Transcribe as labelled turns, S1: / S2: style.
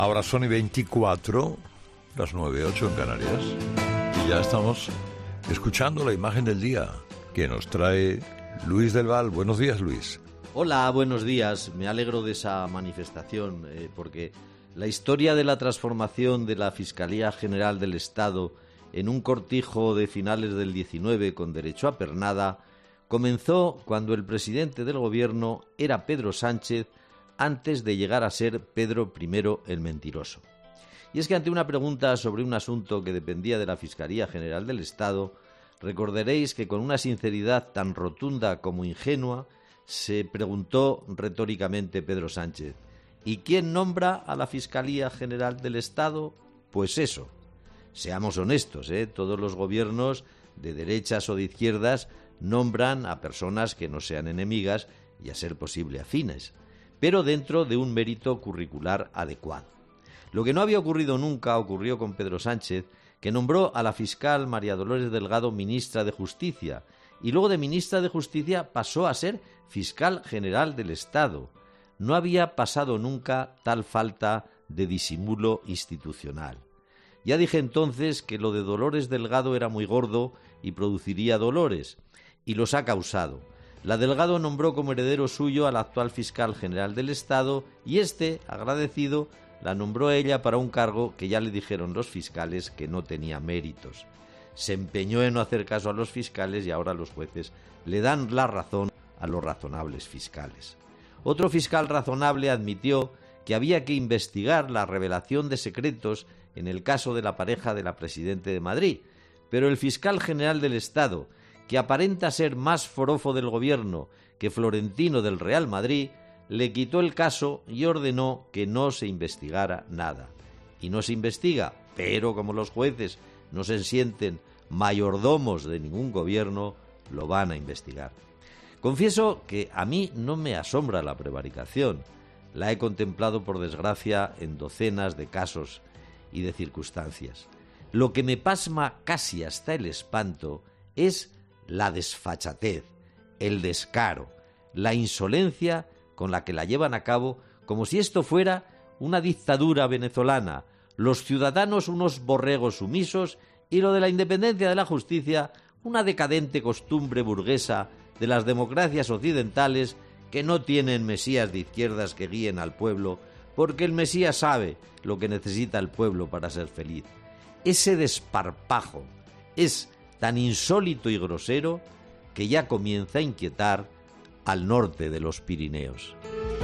S1: Ahora son y 24, las 9:08 en Canarias, y ya estamos escuchando la imagen del día que nos trae Luis del Val. Buenos días, Luis.
S2: Hola, buenos días. Me alegro de esa manifestación, porque la historia de la transformación de la Fiscalía General del Estado en un cortijo de finales del 19 con derecho a pernada comenzó cuando el presidente del gobierno era Pedro Sánchez, antes de llegar a ser Pedro I el Mentiroso. Y es que ante una pregunta sobre un asunto que dependía de la Fiscalía General del Estado, recordaréis que con una sinceridad tan rotunda como ingenua se preguntó retóricamente Pedro Sánchez: ¿y quién nombra a la Fiscalía General del Estado? Pues eso. Seamos honestos, todos los gobiernos, de derechas o de izquierdas, nombran a personas que no sean enemigas y a ser posible afines, pero dentro de un mérito curricular adecuado. Lo que no había ocurrido nunca ocurrió con Pedro Sánchez, que nombró a la fiscal María Dolores Delgado ministra de Justicia, y luego de ministra de Justicia pasó a ser fiscal general del Estado. No había pasado nunca tal falta de disimulo institucional. Ya dije entonces que lo de Dolores Delgado era muy gordo y produciría dolores, y los ha causado. La Delgado nombró como heredero suyo al actual fiscal general del Estado y este, agradecido, la nombró ella para un cargo que ya le dijeron los fiscales que no tenía méritos. Se empeñó en no hacer caso a los fiscales y ahora los jueces le dan la razón a los razonables fiscales. Otro fiscal razonable admitió que había que investigar la revelación de secretos en el caso de la pareja de la Presidente de Madrid, pero el fiscal general del Estado, que aparenta ser más forofo del gobierno que Florentino del Real Madrid, le quitó el caso y ordenó que no se investigara nada. Y no se investiga, pero como los jueces no se sienten mayordomos de ningún gobierno, lo van a investigar. Confieso que a mí no me asombra la prevaricación. La he contemplado, por desgracia, en docenas de casos y de circunstancias. Lo que me pasma casi hasta el espanto es la desfachatez, el descaro, la insolencia con la que la llevan a cabo, como si esto fuera una dictadura venezolana, los ciudadanos unos borregos sumisos y lo de la independencia de la justicia una decadente costumbre burguesa de las democracias occidentales que no tienen mesías de izquierdas que guíen al pueblo, porque el mesías sabe lo que necesita el pueblo para ser feliz. Ese desparpajo es tan insólito y grosero que ya comienza a inquietar al norte de los Pirineos.